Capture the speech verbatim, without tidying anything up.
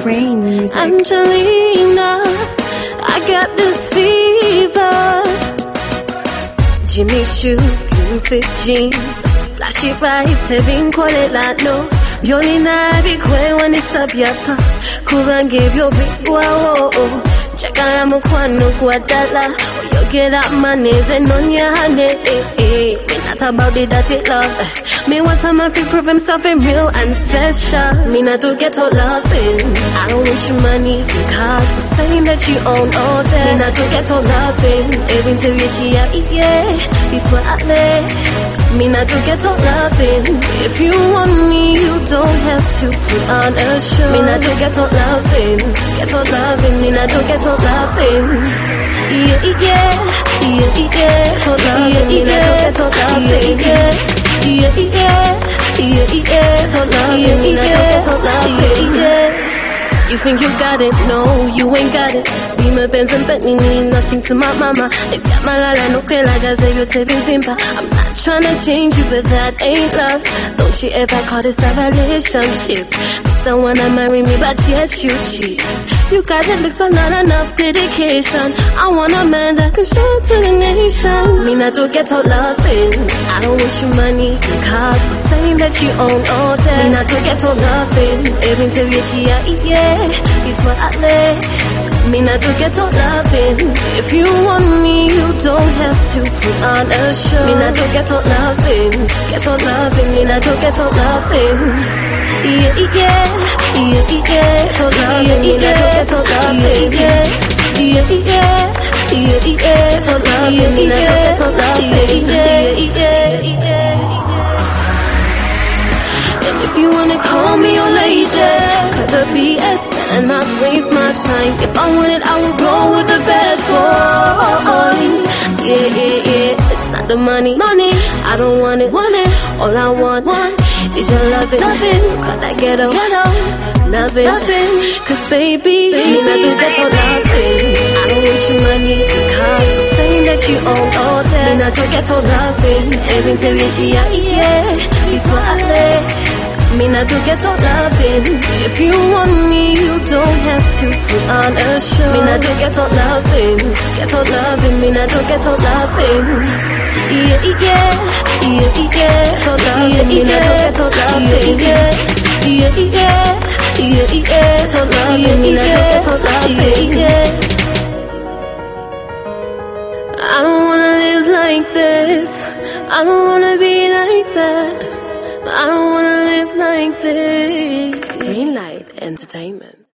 Rain Music. Angelina, I got this fever. Jimmy shoes, slim fit jeans, flashy rice, heavy quality no. Yolina be quick when it's up your pop. Kuban give your big wow. Check out I'm a quano guadala. Or you get up my knees and on your honey. Me not about the dirty love. Me want time if he prove himself in real and special. Me not to get to loving. I don't wish you money because I'm saying that you own all that. Me not to get to loving. Even to reach ya, yeah. It's what I lay. Me not to get to loving. If you want me, you don't have to put on a show. Me not to get to loving. Get to loving. Me not to get to loving. Yeah, yeah, yeah, yeah. To loving. Me not to get to loving. Yeah, yeah, yeah, yeah. To loving. Me not to get to loving. Yeah. You think you got it? No, you ain't got it. Be my Benz and Bentley mean nothing to my mama. If got my lala, no que like I say you're taping simpa. I'm not trying to change you, but that ain't love. Don't you ever call this a relationship? This don't wanna marry me, but yet you cheat. You got it, looks but not enough dedication. I want a man that can show it to the nation. Me not to get to loving. I don't wish you money because I'm saying that you own all that. Me not to get to loving. Even to reach ya, yeah. It's what I lay. Me not to get to loving. If you want me, you don't have to put on a show. Me not to get to loving. Get to loving. Me not to get to loving. Yeah, yeah, yeah, yeah. To loving. Me not to get to loving. Yeah, yeah, yeah, yeah, yeah. To loving. Me not to get to loving. Yeah, yeah, yeah. If you wanna call me your lady, cut the B S and not waste my time. If I want it, I will roll with the bad boys. Yeah, yeah, yeah. It's not the money, money. I don't want it, want it. All I want, want is your loving. Loving. So cut that ghetto, ghetto. Loving, loving. Cause baby, baby, me not to get to loving. I don't wish you money because I'm saying that you own all that. Me not to get to loving. Even to reach ya, yeah. It's what I lay. Me not to get to loving. If you want me, you don't have to put on a show. Me not to get to loving. Get to loving. Me not to get to loving. Yeah, yeah, yeah, yeah. To loving. Me not to get to loving. Yeah, yeah, yeah, yeah, yeah. To loving. Me not to get to loving. Yeah. I don't wanna live like this. I don't wanna be like that. I don't wanna live like this. Greenlight Entertainment.